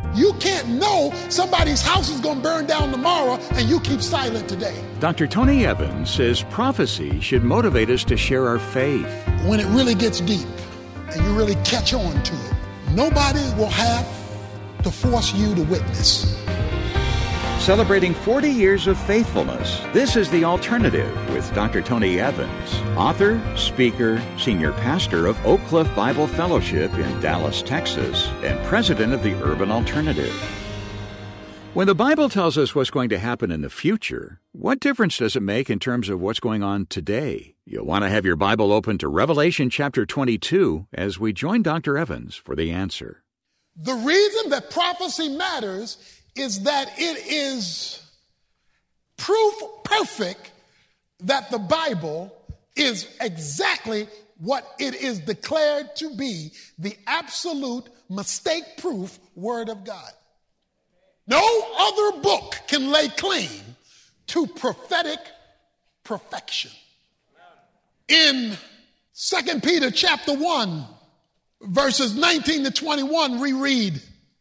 You can't know somebody's house is going to burn down tomorrow and you keep silent today. Dr. Tony Evans says prophecy should motivate us to share our faith. When it really gets deep and you really catch on to it, nobody will have to force you to witness. Celebrating 40 years of faithfulness, this is The Alternative with Dr. Tony Evans, author, speaker, senior pastor of Oak Cliff Bible Fellowship in Dallas, Texas, and president of the Urban Alternative. When the Bible tells us what's going to happen in the future, what difference does it make in terms of what's going on today? You'll want to have your Bible open to Revelation chapter 22 as we join Dr. Evans for the answer. The reason that prophecy matters is that it is proof perfect that the Bible is exactly what it is declared to be, the absolute mistake-proof Word of God. No other book can lay claim to prophetic perfection. In 2 Peter chapter 1, verses 19 to 21, we read,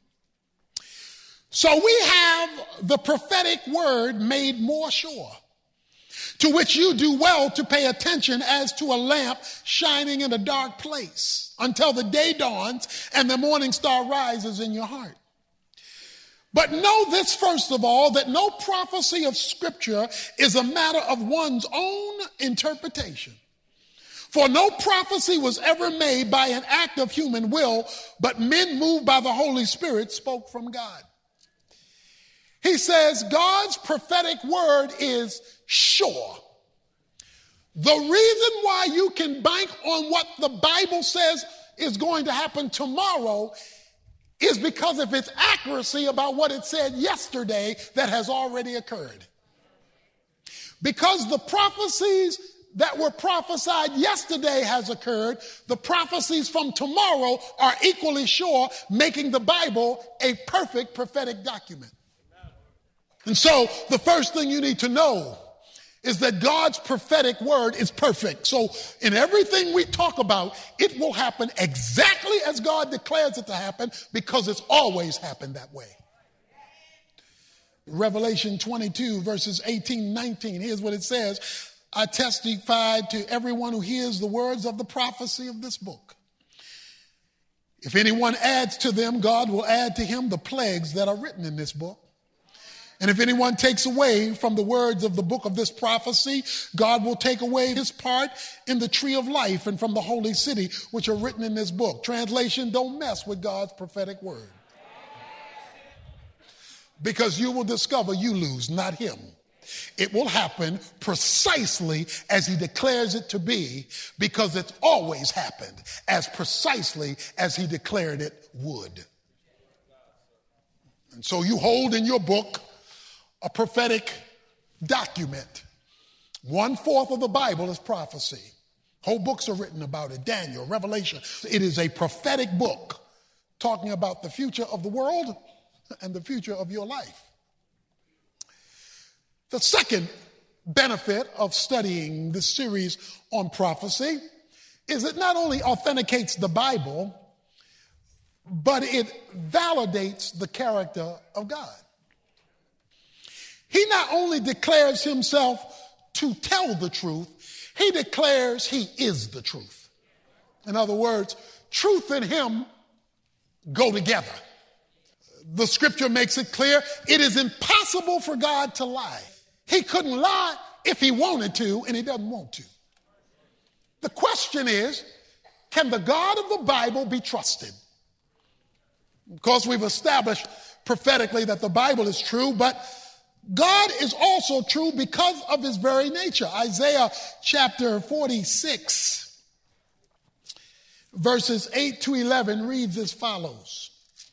"So we have the prophetic word made more sure, to which you do well to pay attention as to a lamp shining in a dark place, until the day dawns and the morning star rises in your heart. But know this first of all, that no prophecy of Scripture is a matter of one's own interpretation. For no prophecy was ever made by an act of human will, but men moved by the Holy Spirit spoke from God." He says God's prophetic word is sure. The reason why you can bank on what the Bible says is going to happen tomorrow is because of its accuracy about what it said yesterday that has already occurred. Because the prophecies that were prophesied yesterday has occurred, the prophecies from tomorrow are equally sure, making the Bible a perfect prophetic document. And so the first thing you need to know is that God's prophetic word is perfect. So in everything we talk about, it will happen exactly as God declares it to happen because it's always happened that way. Revelation 22 verses 18, 19, here's what it says. "I testify to everyone who hears the words of the prophecy of this book. If anyone adds to them, God will add to him the plagues that are written in this book. And if anyone takes away from the words of the book of this prophecy, God will take away his part in the tree of life and from the holy city, which are written in this book." Translation, don't mess with God's prophetic word. Because you will discover you lose, not him. It will happen precisely as he declares it to be, because it's always happened as precisely as he declared it would. And so you hold in your book a prophetic document. 1/4 of the Bible is prophecy. Whole books are written about it. Daniel, Revelation. It is a prophetic book talking about the future of the world and the future of your life. The second benefit of studying this series on prophecy is it not only authenticates the Bible, but it validates the character of God. He not only declares himself to tell the truth, he declares he is the truth. In other words, truth and him go together. The scripture makes it clear it is impossible for God to lie. He couldn't lie if he wanted to, and he doesn't want to. The question is, can the God of the Bible be trusted? Of course, we've established prophetically that the Bible is true, but God is also true because of his very nature. Isaiah chapter 46, verses 8 to 11 reads as follows.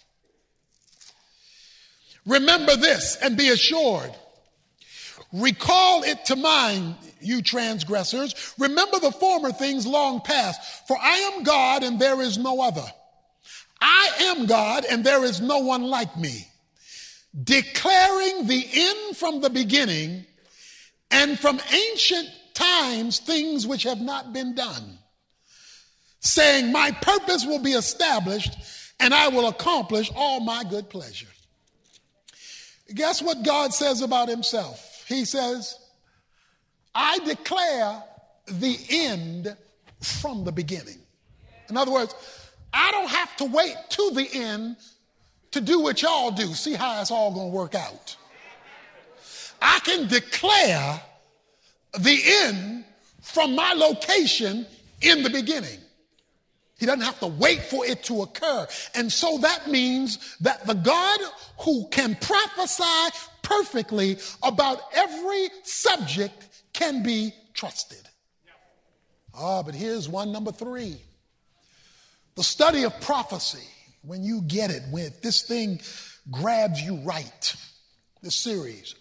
"Remember this and be assured. Recall it to mind, you transgressors. Remember the former things long past. For I am God and there is no other. I am God and there is no one like me. Declaring the end from the beginning and from ancient times things which have not been done. Saying, my purpose will be established and I will accomplish all my good pleasure. Guess what God says about himself? He says, I declare the end from the beginning. In other words, I don't have to wait to the end to do what y'all do. See how it's all going to work out. I can declare the end from my location in the beginning. He doesn't have to wait for it to occur. And so that means that the God who can prophesy perfectly about every subject can be trusted. But here's one, number 3. The study of prophecy, when you get it, when this thing grabs you right, this series,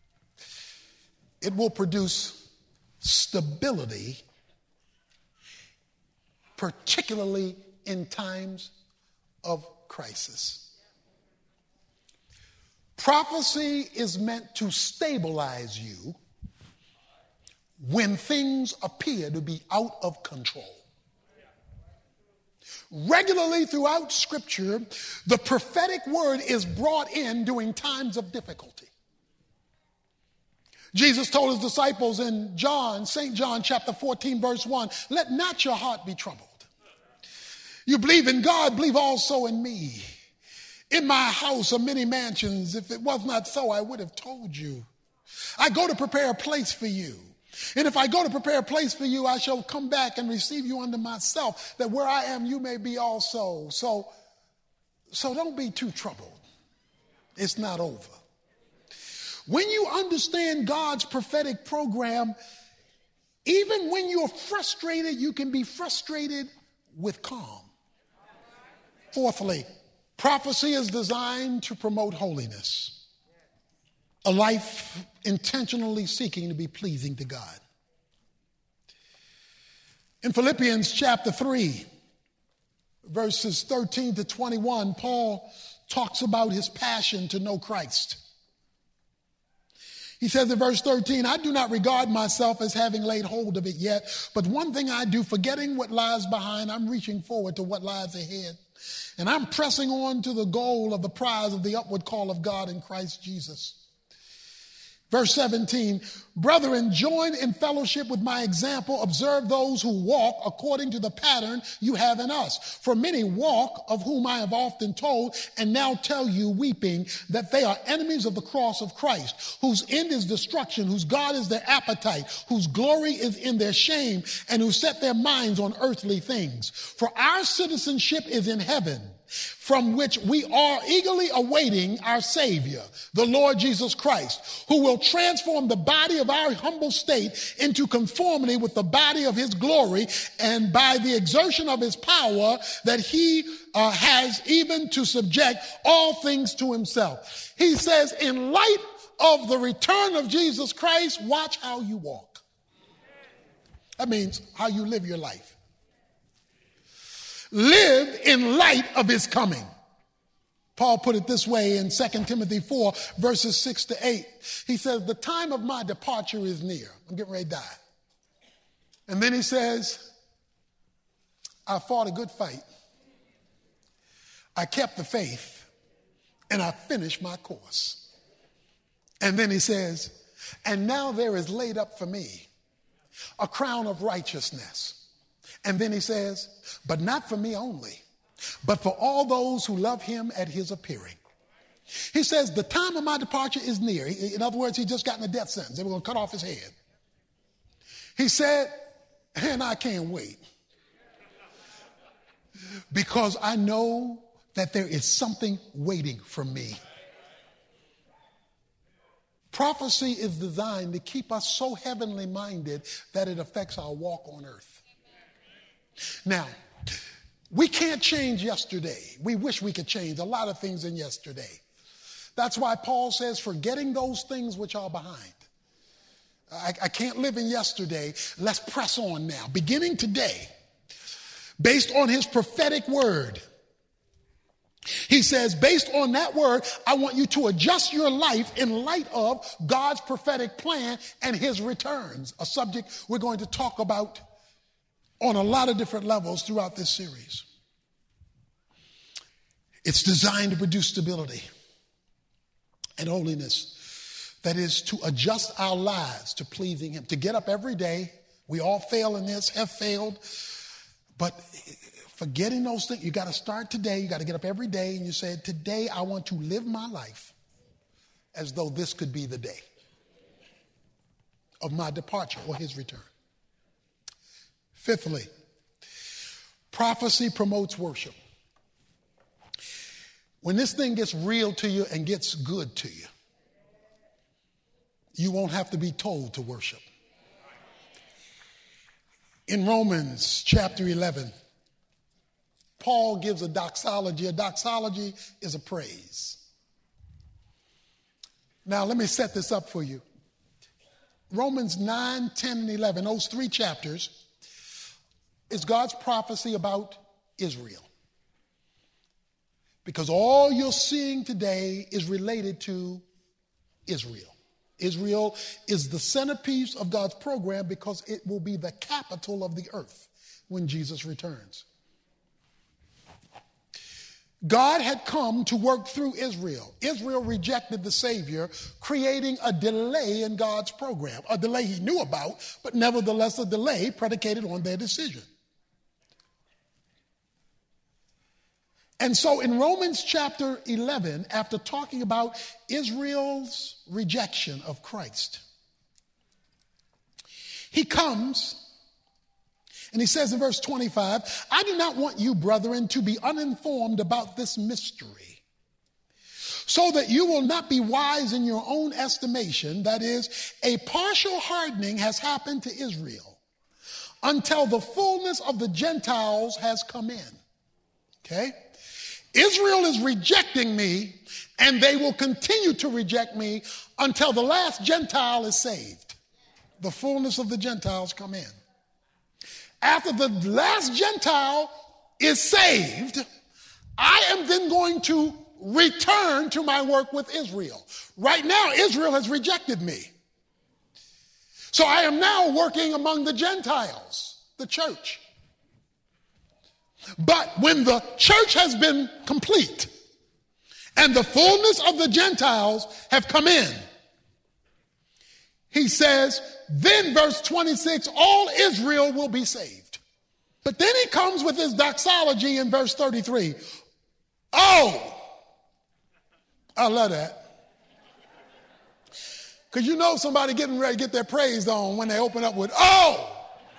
it will produce stability, particularly in times of crisis. Prophecy is meant to stabilize you when things appear to be out of control. Regularly throughout Scripture, the prophetic word is brought in during times of difficulty. Jesus told his disciples in St. John chapter 14, verse 1, let not your heart be troubled. You believe in God, believe also in me. In my house are many mansions. If it was not so, I would have told you. I go to prepare a place for you. And if I go to prepare a place for you, I shall come back and receive you unto myself, that where I am, you may be also. So don't be too troubled. It's not over. When you understand God's prophetic program, even when you're frustrated, you can be frustrated with calm. Fourthly, prophecy is designed to promote holiness, a life intentionally seeking to be pleasing to God. In Philippians chapter 3, verses 13 to 21, Paul talks about his passion to know Christ. He says in verse 13, I do not regard myself as having laid hold of it yet, but one thing I do, forgetting what lies behind, I'm reaching forward to what lies ahead. And I'm pressing on to the goal of the prize of the upward call of God in Christ Jesus. Verse 17, brethren, join in fellowship with my example. Observe those who walk according to the pattern you have in us. For many walk, of whom I have often told, and now tell you weeping, that they are enemies of the cross of Christ, whose end is destruction, whose God is their appetite, whose glory is in their shame, and who set their minds on earthly things. For our citizenship is in heaven, from which we are eagerly awaiting our Savior, the Lord Jesus Christ, who will transform the body of our humble state into conformity with the body of his glory, and by the exertion of his power that he has, even to subject all things to himself. He says, in light of the return of Jesus Christ, watch how you walk. That means how you live your life. Live in light of his coming. Paul put it this way in 2 Timothy 4, verses 6 to 8. He says, the time of my departure is near. I'm getting ready to die. And then he says, I fought a good fight. I kept the faith, and I finished my course. And then he says, and now there is laid up for me a crown of righteousness. And then he says, but not for me only, but for all those who love him at his appearing. He says, the time of my departure is near. In other words, he just gotten a death sentence. They were going to cut off his head. He said, and I can't wait, because I know that there is something waiting for me. Prophecy is designed to keep us so heavenly minded that it affects our walk on earth. Now, we can't change yesterday. We wish we could change a lot of things in yesterday. That's why Paul says, forgetting those things which are behind. I can't live in yesterday. Let's press on now. Beginning today, based on his prophetic word, he says, based on that word, I want you to adjust your life in light of God's prophetic plan and his returns, a subject we're going to talk about on a lot of different levels throughout this series. It's designed to produce stability and holiness. That is to adjust our lives to pleasing him, to get up every day. We all fail in this, have failed. But forgetting those things, you got to start today. You got to get up every day and you say, today I want to live my life as though this could be the day of my departure or his return. Fifthly, prophecy promotes worship. When this thing gets real to you and gets good to you, you won't have to be told to worship. In Romans chapter 11, Paul gives a doxology. A doxology is a praise. Now, let me set this up for you. Romans 9, 10, and 11, those three chapters, is God's prophecy about Israel. Because all you're seeing today is related to Israel. Israel is the centerpiece of God's program because it will be the capital of the earth when Jesus returns. God had come to work through Israel. Israel rejected the Savior, creating a delay in God's program, a delay he knew about, but nevertheless a delay predicated on their decision. And so in Romans chapter 11, after talking about Israel's rejection of Christ, he comes and he says in verse 25, I do not want you, brethren, to be uninformed about this mystery, so that you will not be wise in your own estimation. That is, a partial hardening has happened to Israel until the fullness of the Gentiles has come in. Okay? Israel is rejecting me, and they will continue to reject me until the last Gentile is saved. The fullness of the Gentiles come in. After the last Gentile is saved, I am then going to return to my work with Israel. Right now, Israel has rejected me. So I am now working among the Gentiles, the church. But when the church has been complete and the fullness of the Gentiles have come in, he says, then verse 26, all Israel will be saved. But then he comes with his doxology in verse 33. Oh, I love that. Because you know somebody getting ready to get their praise on when they open up with, oh.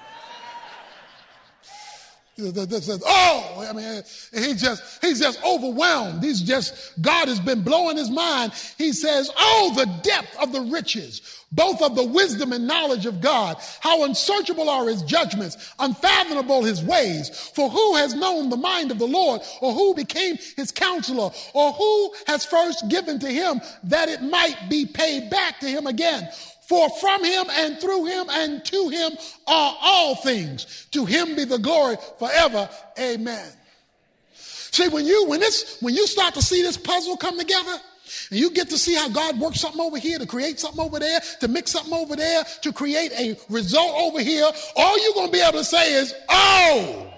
Oh, I mean, he's just overwhelmed. God has been blowing his mind. He says, oh, the depth of the riches, both of the wisdom and knowledge of God. How unsearchable are his judgments, unfathomable his ways. For who has known the mind of the Lord, or who became his counselor, or who has first given to him that it might be paid back to him again? For from him and through him and to him are all things. To him be the glory forever. Amen. See, when you start to see this puzzle come together, and you get to see how God works something over here to create something over there, to mix something over there, to create a result over here, all you're going to be able to say is, oh,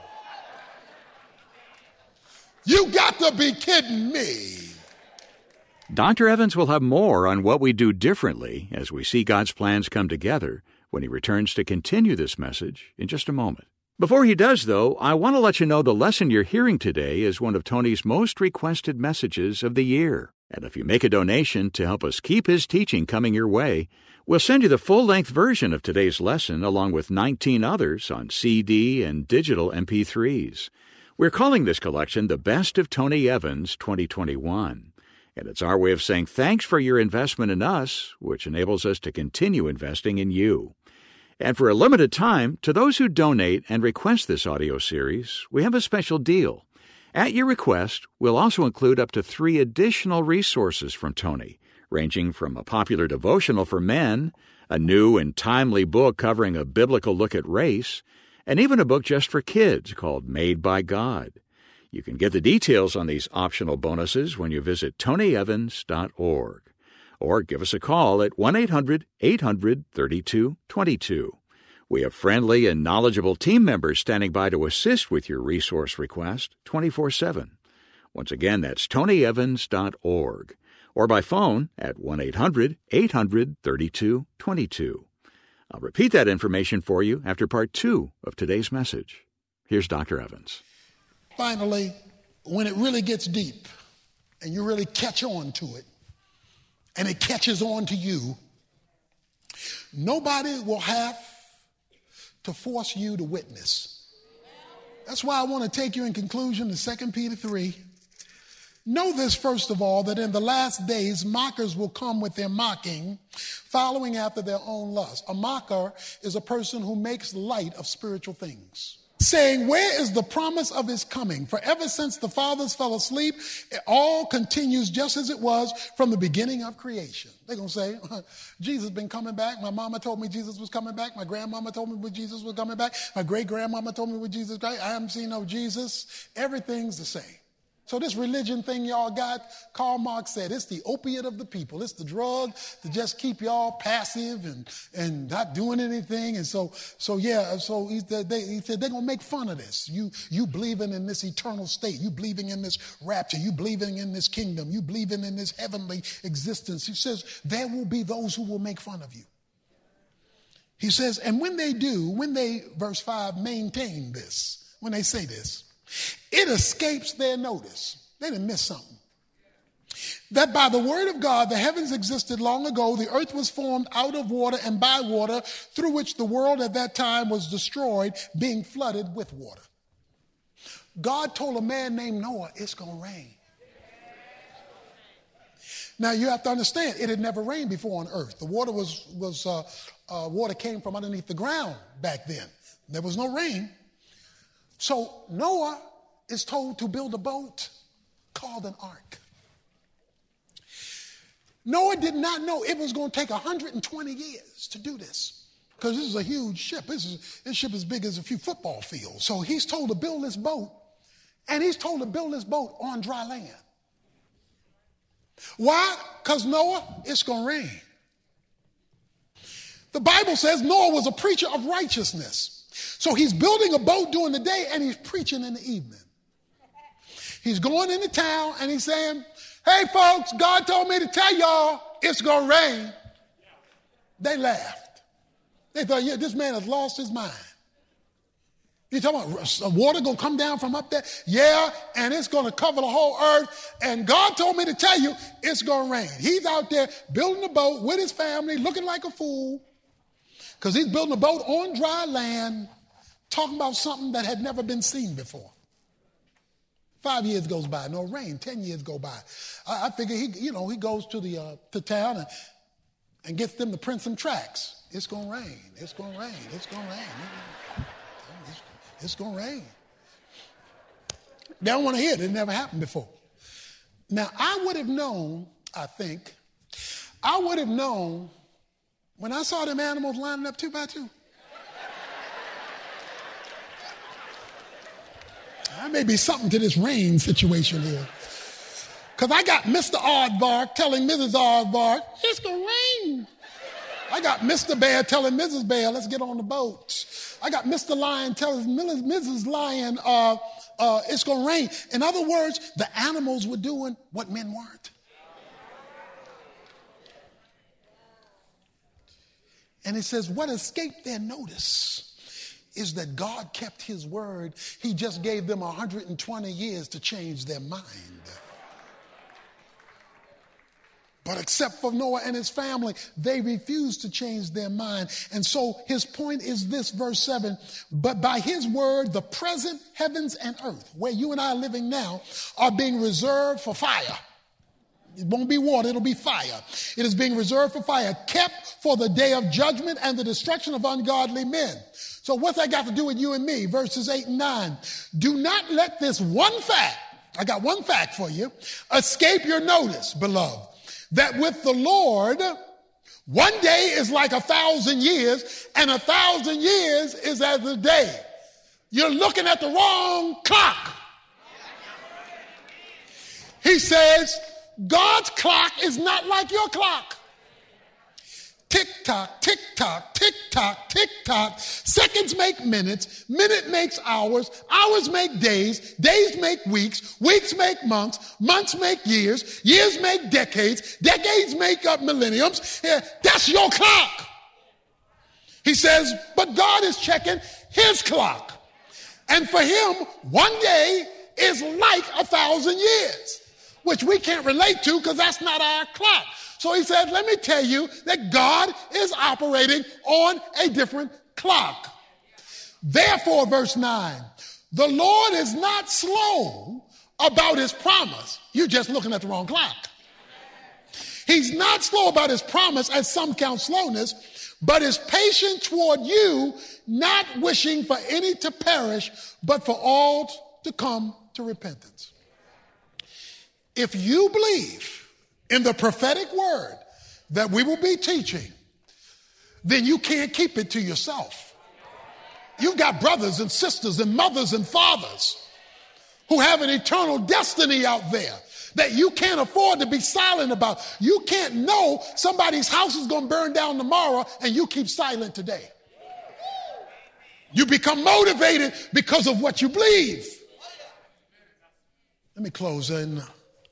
you got to be kidding me. Dr. Evans will have more on what we do differently as we see God's plans come together when he returns to continue this message in just a moment. Before he does, though, I want to let you know the lesson you're hearing today is one of Tony's most requested messages of the year. And if you make a donation to help us keep his teaching coming your way, we'll send you the full-length version of today's lesson along with 19 others on CD and digital MP3s. We're calling this collection the Best of Tony Evans 2021. And it's our way of saying thanks for your investment in us, which enables us to continue investing in you. And for a limited time, to those who donate and request this audio series, we have a special deal. At your request, we'll also include up to 3 additional resources from Tony, ranging from a popular devotional for men, a new and timely book covering a biblical look at race, and even a book just for kids called Made by God. You can get the details on these optional bonuses when you visit tonyevans.org or give us a call at 1-800-800-3222. We have friendly and knowledgeable team members standing by to assist with your resource request 24/7. Once again, that's tonyevans.org. Or by phone at 1-800-800-3222. I'll repeat that information for you after part 2 of today's message. Here's Dr. Evans. Finally, when it really gets deep and you really catch on to it, and it catches on to you, nobody will have to force you to witness. That's why I want to take you in conclusion to 2 Peter 3. Know this, first of all, that in the last days, mockers will come with their mocking, following after their own lust. A mocker is a person who makes light of spiritual things, saying, where is the promise of his coming? For ever since the fathers fell asleep, it all continues just as it was from the beginning of creation. They're going to say, Jesus has been coming back. My mama told me Jesus was coming back. My grandmama told me when Jesus was coming back. My great-grandmama told me when Jesus was coming back. I haven't seen no Jesus. Everything's the same. So this religion thing y'all got, Karl Marx said, it's the opiate of the people. It's the drug to just keep y'all passive and not doing anything. And so he said they're going to make fun of this. You believing in this eternal state. You believing in this rapture. You believing in this kingdom. You believing in this heavenly existence. He says there will be those who will make fun of you. He says, and when they do, verse 5, maintain this, when they say this, it escapes their notice. They didn't miss something. That by the word of God, the heavens existed long ago. The earth was formed out of water and by water, through which the world at that time was destroyed, being flooded with water. God told a man named Noah, it's going to rain. Now you have to understand, it had never rained before on earth. The water water came from underneath the ground back then. There was no rain. So Noah is told to build a boat called an ark. Noah did not know it was going to take 120 years to do this, because this is a huge ship. This ship is big as a few football fields. So he's told to build this boat, and he's told to build this boat on dry land. Why? Because Noah, it's going to rain. The Bible says Noah was a preacher of righteousness. So he's building a boat during the day and he's preaching in the evening. He's going into town and he's saying, hey folks, God told me to tell y'all it's going to rain. They laughed. They thought, yeah, this man has lost his mind. You talking about water going to come down from up there? Yeah, and it's going to cover the whole earth. And God told me to tell you it's going to rain. He's out there building a boat with his family, looking like a fool, because he's building a boat on dry land, talking about something that had never been seen before. 5 years goes by, no rain. 10 years go by. I figure he goes to town and gets them to print some tracts. It's gonna rain. It's gonna rain. It's gonna rain. It's gonna rain. They don't want to hear it. It never happened before. Now I would have known when I saw them animals lining up 2 by 2. There may be something to this rain situation here. Because I got Mr. Aardvark telling Mrs. Aardvark, it's going to rain. I got Mr. Bear telling Mrs. Bear, let's get on the boat. I got Mr. Lion telling Mrs. Lion, it's going to rain. In other words, the animals were doing what men weren't. And it says, what escaped their notice is that God kept his word. He just gave them 120 years to change their mind. But except for Noah and his family, they refused to change their mind. And so his point is this, verse 7, but by his word, the present heavens and earth, where you and I are living now, are being reserved for fire. It won't be water, it'll be fire. It is being reserved for fire, kept for the day of judgment and the destruction of ungodly men. So what's that got to do with you and me? Verses 8 and 9. Do not let this one fact, I got one fact for you, escape your notice, beloved, that with the Lord, one day is like 1,000 years, and 1,000 years is as a day. You're looking at the wrong clock. He says, God's clock is not like your clock. Tick-tock, tick-tock, tick-tock, tick-tock. Seconds make minutes, minute makes hours, hours make days, days make weeks, weeks make months, months make years, years make decades, decades make up millenniums. Yeah, that's your clock. He says, but God is checking his clock. And for him, one day is like 1,000 years, which we can't relate to because that's not our clock. So he said, let me tell you that God is operating on a different clock. Therefore, verse 9, the Lord is not slow about his promise. You're just looking at the wrong clock. He's not slow about his promise, as some count slowness, but is patient toward you, not wishing for any to perish, but for all to come to repentance. If you believe in the prophetic word that we will be teaching, then you can't keep it to yourself. You've got brothers and sisters and mothers and fathers who have an eternal destiny out there that you can't afford to be silent about. You can't know somebody's house is going to burn down tomorrow and you keep silent today. You become motivated because of what you believe. Let me close in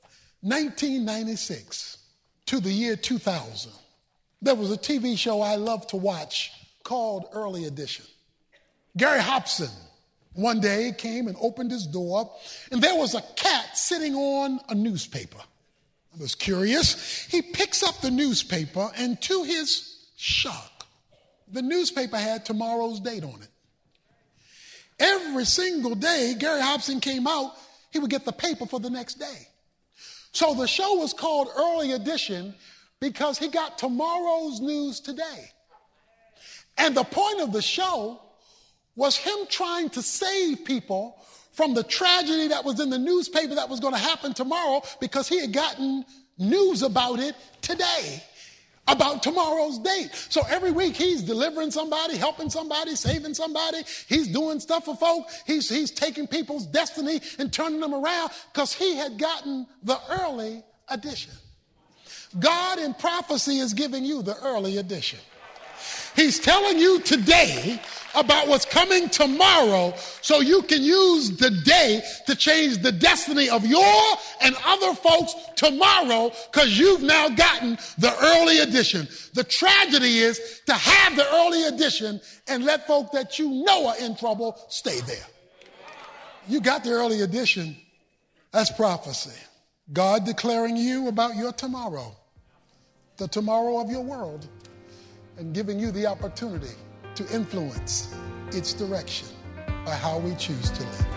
1996 to the year 2000, there was a TV show I loved to watch called Early Edition. Gary Hobson one day came and opened his door, and there was a cat sitting on a newspaper. I was curious. He picks up the newspaper, and to his shock, the newspaper had tomorrow's date on it. Every single day Gary Hobson came out, he would get the paper for the next day. So the show was called Early Edition because he got tomorrow's news today. And the point of the show was him trying to save people from the tragedy that was in the newspaper that was going to happen tomorrow because he had gotten news about it today, about tomorrow's date. So every week he's delivering somebody, helping somebody, saving somebody. He's doing stuff for folk. He's taking people's destiny and turning them around because he had gotten the early edition. God in prophecy is giving you the early edition. He's telling you today about what's coming tomorrow so you can use the day to change the destiny of your and other folks tomorrow because you've now gotten the early edition. The tragedy is to have the early edition and let folk that you know are in trouble stay there. You got the early edition. That's prophecy. God declaring you about your tomorrow, the tomorrow of your world, and giving you the opportunity to influence its direction by how we choose to live.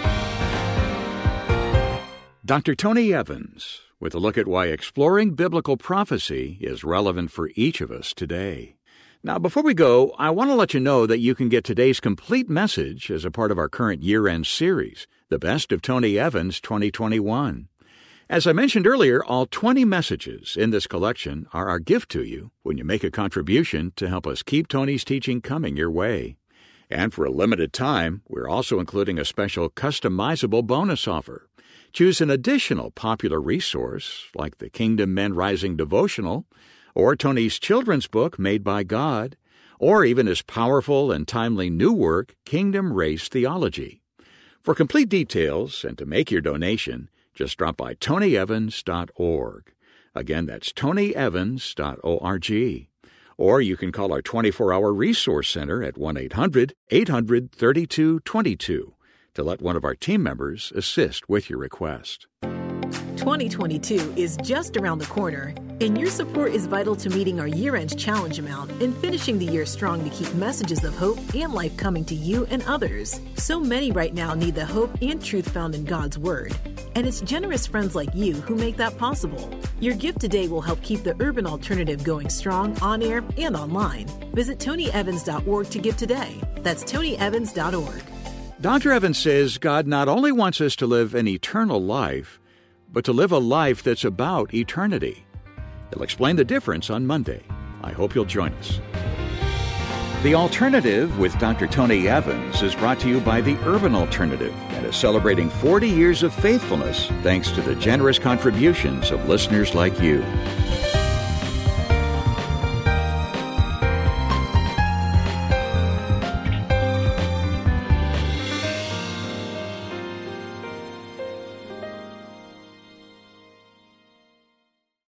Dr. Tony Evans, with a look at why exploring biblical prophecy is relevant for each of us today. Now, before we go, I want to let you know that you can get today's complete message as a part of our current year-end series, The Best of Tony Evans 2021. As I mentioned earlier, all 20 messages in this collection are our gift to you when you make a contribution to help us keep Tony's teaching coming your way. And for a limited time, we're also including a special customizable bonus offer. Choose an additional popular resource like the Kingdom Men Rising devotional, or Tony's children's book, Made by God, or even his powerful and timely new work, Kingdom Race Theology. For complete details and to make your donation, just drop by tonyevans.org. Again, that's tonyevans.org. Or you can call our 24-hour resource center at 1-800-800-3222 to let one of our team members assist with your request. 2022 is just around the corner, and your support is vital to meeting our year-end challenge amount and finishing the year strong to keep messages of hope and life coming to you and others. So many right now need the hope and truth found in God's Word, and it's generous friends like you who make that possible. Your gift today will help keep the Urban Alternative going strong on air and online. Visit tonyevans.org to give today. That's tonyevans.org. Dr. Evans says God not only wants us to live an eternal life, but to live a life that's about eternity. He'll explain the difference on Monday. I hope you'll join us. The Alternative with Dr. Tony Evans is brought to you by the Urban Alternative and is celebrating 40 years of faithfulness thanks to the generous contributions of listeners like you.